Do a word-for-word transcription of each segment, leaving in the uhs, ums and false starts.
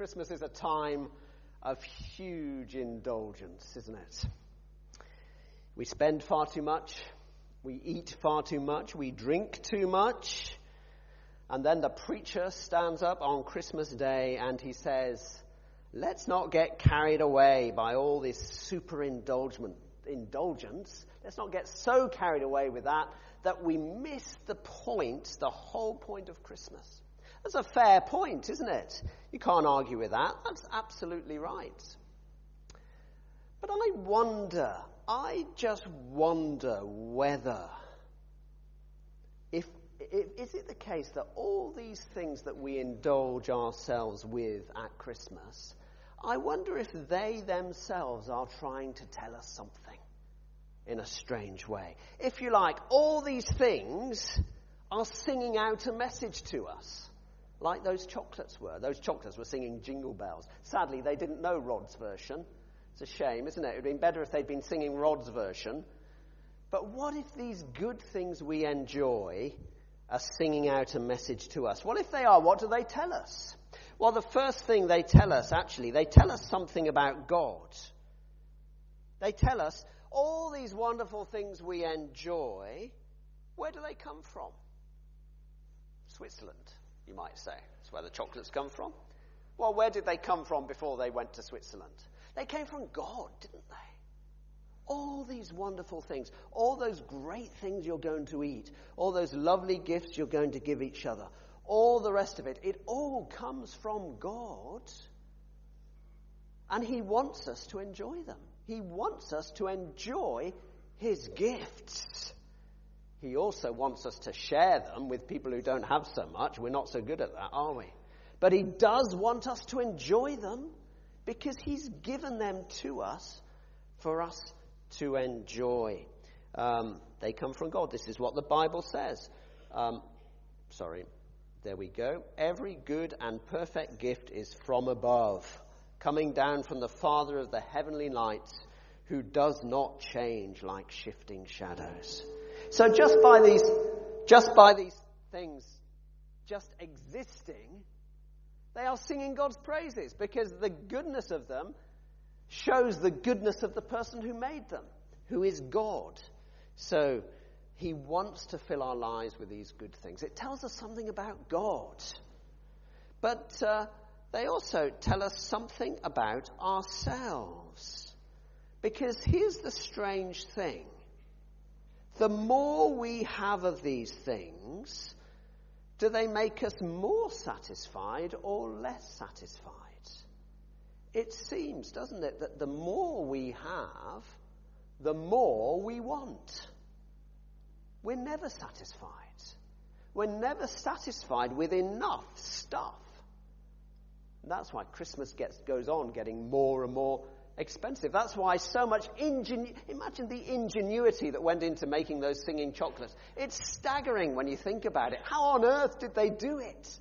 Christmas is a time of huge indulgence, isn't it? We spend far too much, we eat far too much, we drink too much, and then the preacher stands up on Christmas Day and he says, let's not get carried away by all this super indulgence. indulgence. Let's not get so carried away with that that we miss the point, the whole point of Christmas. That's a fair point, isn't it? You can't argue with that. That's absolutely right. But I wonder, I just wonder whether, if, if is it the case that all these things that we indulge ourselves with at Christmas, I wonder if they themselves are trying to tell us something in a strange way. If you like, all these things are singing out a message to us. Like those chocolates were. Those chocolates were singing Jingle Bells. Sadly, they didn't know Rod's version. It's a shame, isn't it? It would have been better if they'd been singing Rod's version. But what if these good things we enjoy are singing out a message to us? Well, if they are, what do they tell us? Well, the first thing they tell us, actually, they tell us something about God. They tell us all these wonderful things we enjoy, where do they come from? Switzerland, you might say. That's where the chocolates come from. Well, where did they come from before they went to Switzerland? They came from God, didn't they? All these wonderful things, all those great things you're going to eat, all those lovely gifts you're going to give each other, all the rest of it, it all comes from God. And he wants us to enjoy them. He wants us to enjoy his gifts. He also wants us to share them with people who don't have so much. We're not so good at that, are we? But he does want us to enjoy them because he's given them to us for us to enjoy. Um, they come from God. This is what the Bible says. Um, sorry, there we go. Every good and perfect gift is from above, coming down from the Father of the heavenly lights, who does not change like shifting shadows. So just by these, just by these things just existing, they are singing God's praises because the goodness of them shows the goodness of the person who made them, who is God. So he wants to fill our lives with these good things. It tells us something about God. But uh, they also tell us something about ourselves. Because here's the strange thing. The more we have of these things, do they make us more satisfied or less satisfied? It seems, doesn't it, that the more we have, the more we want. We're never satisfied. We're never satisfied with enough stuff. And that's why Christmas gets, goes on getting more and more expensive. That's why so much ingenu- imagine the ingenuity that went into making those singing chocolates. It's staggering when you think about it. How on earth did they do it?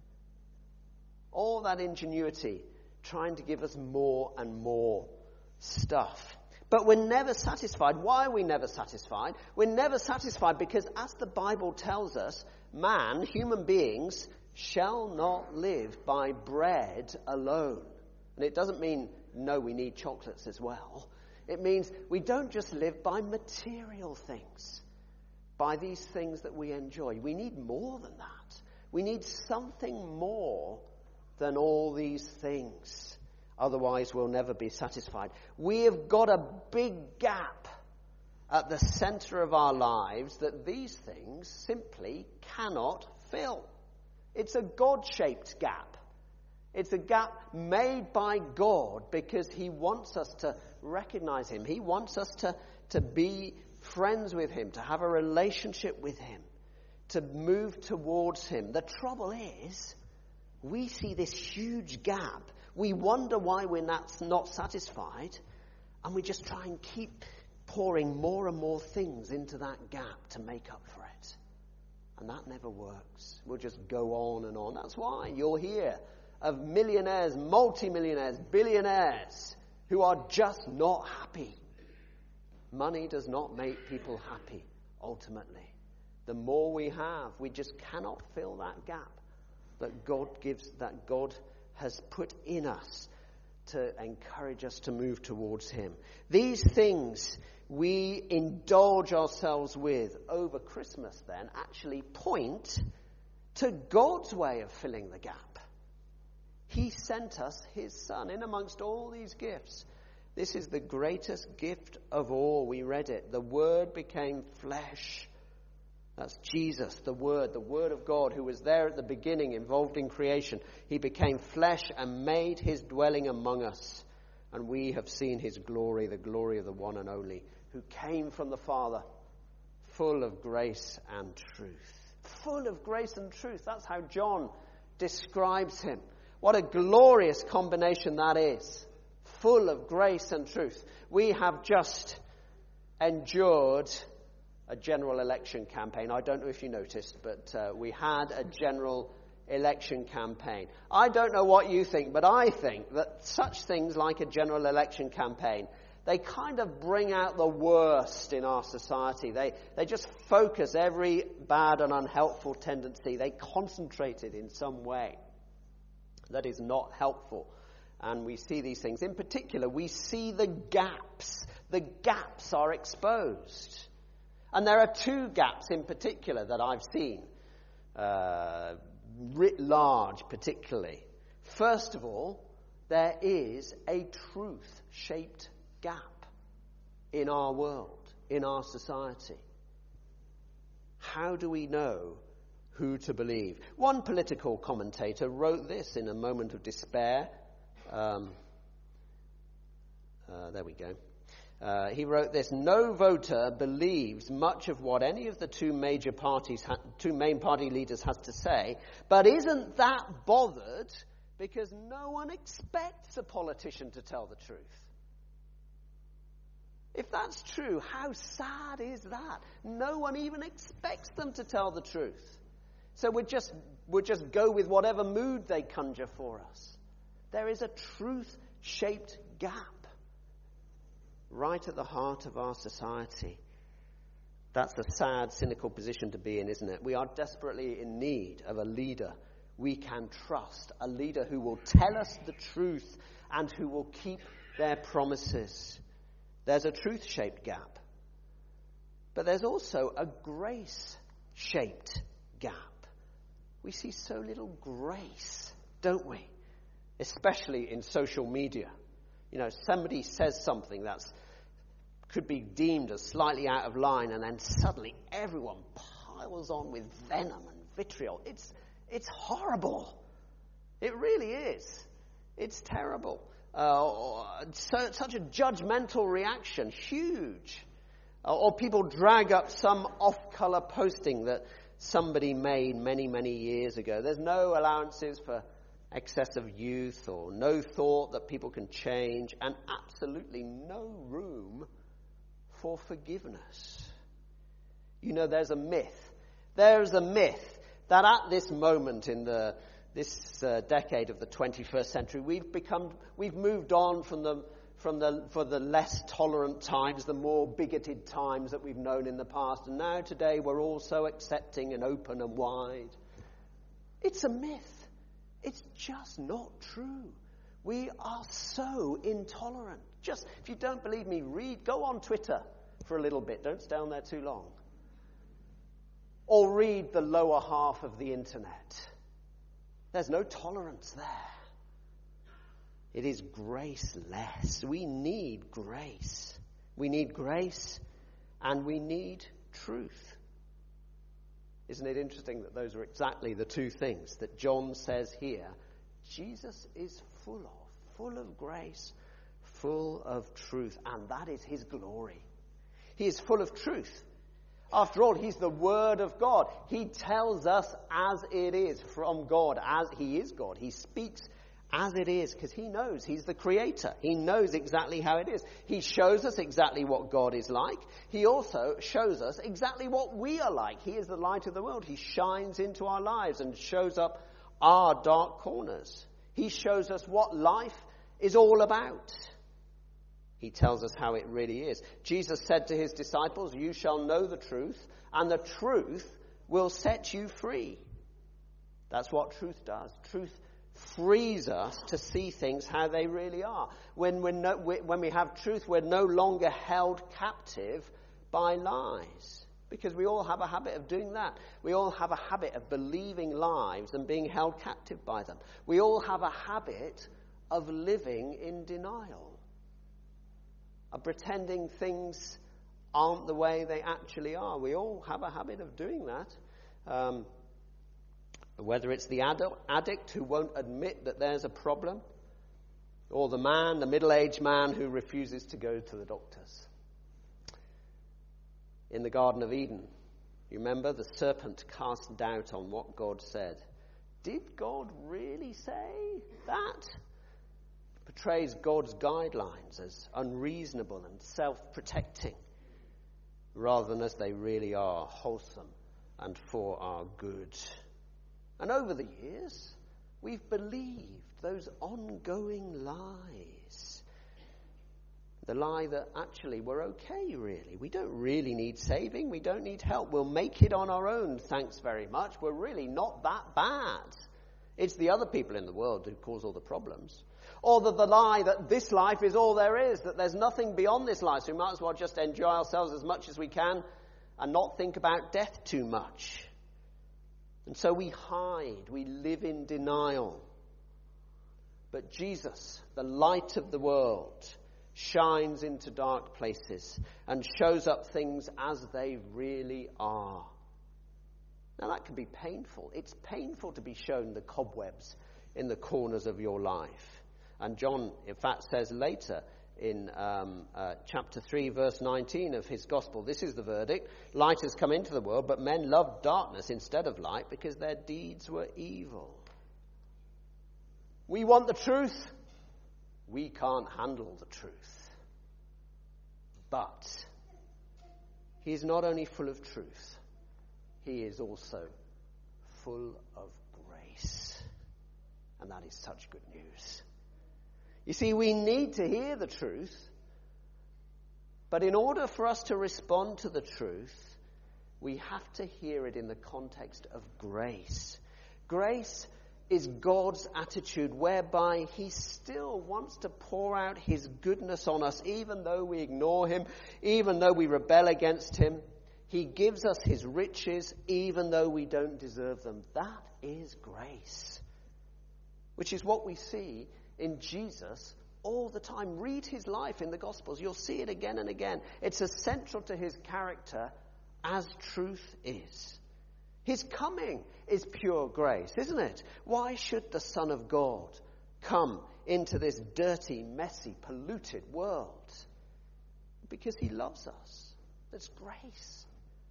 All that ingenuity trying to give us more and more stuff. But we're never satisfied. Why are we never satisfied? We're never satisfied because, as the Bible tells us, man, human beings, shall not live by bread alone. And it doesn't mean, no, we need chocolates as well. It means we don't just live by material things, by these things that we enjoy. We need more than that. We need something more than all these things. Otherwise, we'll never be satisfied. We have got a big gap at the center of our lives that these things simply cannot fill. It's a God-shaped gap. It's a gap made by God because he wants us to recognize him. He wants us to, to be friends with him, to have a relationship with him, to move towards him. The trouble is, we see this huge gap. We wonder why we're not, not satisfied, and we just try and keep pouring more and more things into that gap to make up for it. And that never works. We'll just go on and on. That's why you'll hear of millionaires, multimillionaires, billionaires who are just not happy. Money does not make people happy, ultimately. The more we have, we just cannot fill that gap that God gives, that God has put in us to encourage us to move towards him. These things we indulge ourselves with over Christmas then actually point to God's way of filling the gap. He sent us his Son in amongst all these gifts. This is the greatest gift of all. We read it. The Word became flesh. That's Jesus, the Word, the Word of God, who was there at the beginning, involved in creation. He became flesh and made his dwelling among us. And we have seen his glory, the glory of the one and only, who came from the Father, full of grace and truth. Full of grace and truth. That's how John describes him. What a glorious combination that is. Full of grace and truth. We have just endured a general election campaign. I don't know if you noticed, but uh, we had a general election campaign. I don't know what you think, but I think that such things like a general election campaign, they kind of bring out the worst in our society. They they just focus every bad and unhelpful tendency. They concentrate it in some way that is not helpful. And we see these things. In particular, we see the gaps. The gaps are exposed. And there are two gaps in particular that I've seen, uh, writ large particularly. First of all, there is a truth-shaped gap in our world, in our society. How do we know who to believe? One political commentator wrote this in a moment of despair. Um, uh, there we go. Uh, he wrote this: no voter believes much of what any of the two major parties, ha- two main party leaders has to say, but isn't that bothered because no one expects a politician to tell the truth. If that's true, how sad is that? No one even expects them to tell the truth. So we just we just go with whatever mood they conjure for us. There is a truth-shaped gap right at the heart of our society. That's a sad, cynical position to be in, isn't it? We are desperately in need of a leader we can trust, a leader who will tell us the truth and who will keep their promises. There's a truth-shaped gap. But there's also a grace-shaped gap. We see so little grace, don't we? Especially in social media. You know, somebody says something that's could be deemed as slightly out of line, and then suddenly everyone piles on with venom and vitriol. It's it's horrible. It really is. It's terrible. Uh, so, such a judgmental reaction, huge. Uh, or people drag up some off-color posting that somebody made many, many years ago. There's no allowances for excessive youth or no thought that people can change, and absolutely no room for forgiveness. You know, there's a myth. There's a myth that at this moment in the this uh, decade of the twenty-first century, we've become we've moved on from the from the for the less tolerant times, the more bigoted times that we've known in the past, and now today we're all so accepting and open and wide. It's a myth. It's just not true. We are so intolerant. Just, if you don't believe me, read, go on Twitter for a little bit. Don't stay on there too long. Or read the lower half of the internet. There's no tolerance there. It is graceless. We need grace. We need grace and we need truth. Isn't it interesting that those are exactly the two things that John says here Jesus is full of, full of grace, full of truth, and that is his glory. He is full of truth. After all, he's the Word of God. He tells us as it is from God, as he is God. He speaks as it is because he knows he's the creator. He knows exactly how it is. He shows us exactly what God is like. He also shows us exactly what we are like. He is the light of the world. He shines into our lives and shows up our dark corners. He shows us what life is all about. He tells us how it really is. Jesus said to his disciples, "You shall know the truth, and the truth will set you free." That's what truth does. Truth frees us to see things how they really are. When, we're no, when we have truth, we're no longer held captive by lies. Because we all have a habit of doing that. We all have a habit of believing lies and being held captive by them. We all have a habit of living in denial, of pretending things aren't the way they actually are. We all have a habit of doing that. Um, whether it's the addict who won't admit that there's a problem, or the man, the middle-aged man who refuses to go to the doctors. In the Garden of Eden, you remember the serpent cast doubt on what God said. Did God really say that? Portrays God's guidelines as unreasonable and self-protecting, rather than as they really are, wholesome and for our good. And over the years, we've believed those ongoing lies. The lie that actually we're okay, really. We don't really need saving. We don't need help. We'll make it on our own, thanks very much. We're really not that bad. It's the other people in the world who cause all the problems. Or the, the lie that this life is all there is, that there's nothing beyond this life, so we might as well just enjoy ourselves as much as we can and not think about death too much. And so we hide, we live in denial. But Jesus, the light of the world, shines into dark places and shows up things as they really are. Now that can be painful. It's painful to be shown the cobwebs in the corners of your life. And John, in fact, says later in um, uh, chapter three, verse nineteen of his gospel, this is the verdict. Light has come into the world, but men loved darkness instead of light because their deeds were evil. We want the truth. We can't handle the truth. But he is not only full of truth, he is also full of grace. And that is such good news. You see, we need to hear the truth, but in order for us to respond to the truth, we have to hear it in the context of grace. Grace is God's attitude whereby he still wants to pour out his goodness on us, even though we ignore him, even though we rebel against him. He gives us his riches, even though we don't deserve them. That is grace, which is what we see in Jesus all the time. Read his life in the Gospels. You'll see it again and again. It's as central to his character as truth is. His coming is pure grace, isn't it? Why should the Son of God come into this dirty, messy, polluted world? Because he loves us. That's grace.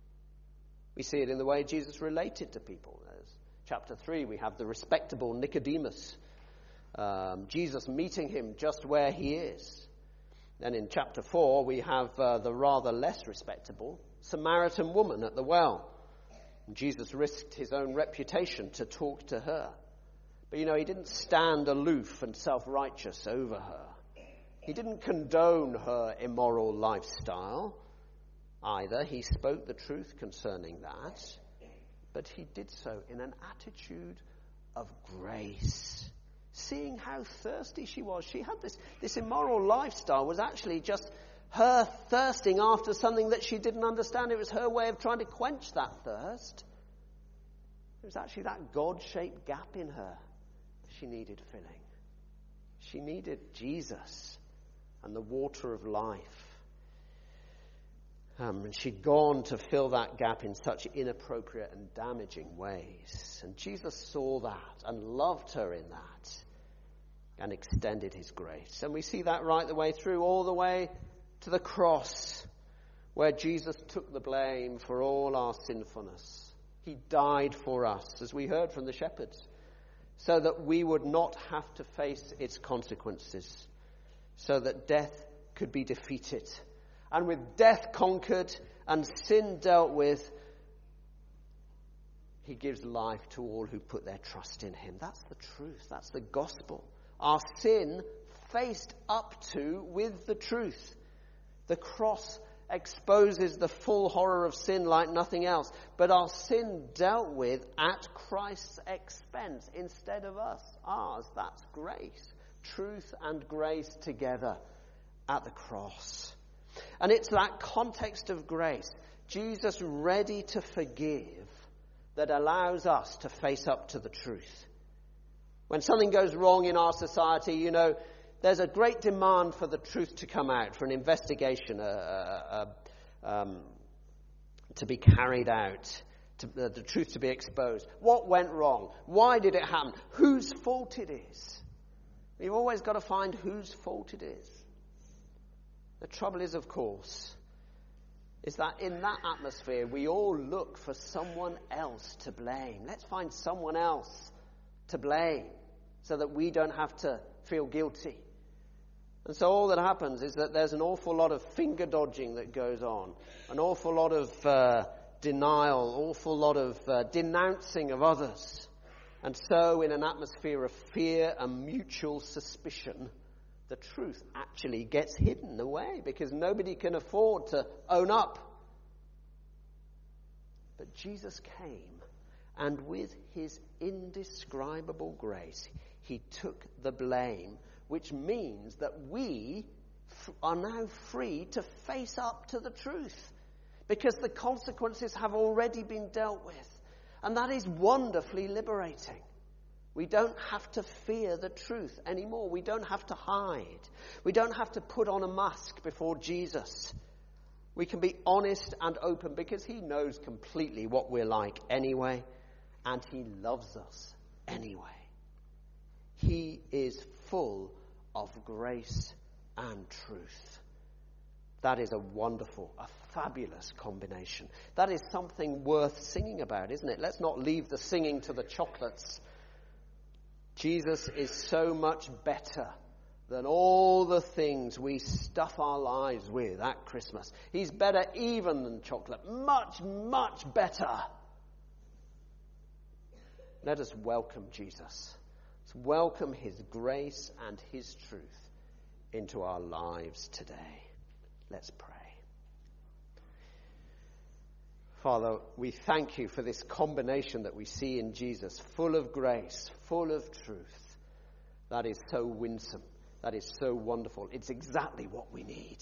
We see it in the way Jesus related to people. There's chapter three, we have the respectable Nicodemus. Um, Jesus meeting him just where he is. Then in chapter four, we have uh, the rather less respectable Samaritan woman at the well. And Jesus risked his own reputation to talk to her. But you know, he didn't stand aloof and self-righteous over her. He didn't condone her immoral lifestyle either. He spoke the truth concerning that. But he did so in an attitude of grace. Seeing how thirsty she was. She had this, this immoral lifestyle was actually just her thirsting after something that she didn't understand. It was her way of trying to quench that thirst. It was actually that God-shaped gap in her she needed filling. She needed Jesus and the water of life. Um, and she'd gone to fill that gap in such inappropriate and damaging ways. And Jesus saw that and loved her in that and extended his grace. And we see that right the way through, all the way to the cross, where Jesus took the blame for all our sinfulness. He died for us, as we heard from the shepherds, so that we would not have to face its consequences, so that death could be defeated. And with death conquered and sin dealt with, he gives life to all who put their trust in him. That's the truth. That's the gospel. Our sin faced up to with the truth. The cross exposes the full horror of sin like nothing else, but our sin dealt with at Christ's expense instead of us. Ours, that's grace. Truth and grace together at the cross. And it's that context of grace, Jesus ready to forgive, that allows us to face up to the truth. When something goes wrong in our society, you know, there's a great demand for the truth to come out, for an investigation uh, uh, uh, um, to be carried out, to, uh, the truth to be exposed. What went wrong? Why did it happen? Whose fault it is? We've always got to find whose fault it is. The trouble is, of course, is that in that atmosphere, we all look for someone else to blame. Let's find someone else to blame so that we don't have to feel guilty. And so all that happens is that there's an awful lot of finger dodging that goes on, an awful lot of uh, denial, awful lot of uh, denouncing of others. And so in an atmosphere of fear and mutual suspicion, the truth actually gets hidden away because nobody can afford to own up. But Jesus came, and with his indescribable grace, he took the blame, which means that we f- are now free to face up to the truth because the consequences have already been dealt with. And that is wonderfully liberating. We don't have to fear the truth anymore. We don't have to hide. We don't have to put on a mask before Jesus. We can be honest and open because he knows completely what we're like anyway, and he loves us anyway. He is full of grace and truth. That is a wonderful, a fabulous combination. That is something worth singing about, isn't it? Let's not leave the singing to the chocolates. Jesus is so much better than all the things we stuff our lives with at Christmas. He's better even than chocolate. Much, much better. Let us welcome Jesus. Let's welcome his grace and his truth into our lives today. Let's pray. Father, we thank you for this combination that we see in Jesus, full of grace, full of truth. That is so winsome. That is so wonderful. It's exactly what we need.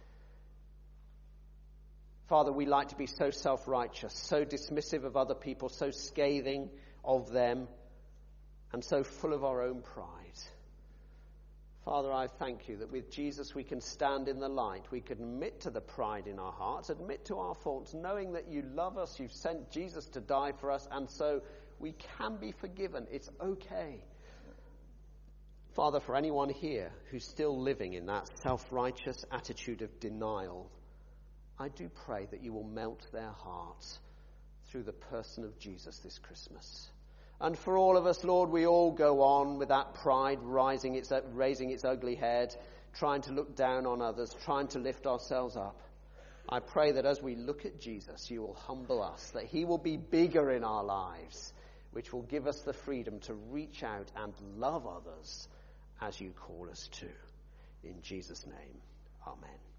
Father, we like to be so self-righteous, so dismissive of other people, so scathing of them, and so full of our own pride. Father, I thank you that with Jesus we can stand in the light. We can admit to the pride in our hearts, admit to our faults, knowing that you love us, you've sent Jesus to die for us, and so we can be forgiven. It's okay. Father, for anyone here who's still living in that self-righteous attitude of denial, I do pray that you will melt their hearts through the person of Jesus this Christmas. And for all of us, Lord, we all go on with that pride rising its, raising its ugly head, trying to look down on others, trying to lift ourselves up. I pray that as we look at Jesus, you will humble us, that he will be bigger in our lives, which will give us the freedom to reach out and love others as you call us to. In Jesus' name, amen.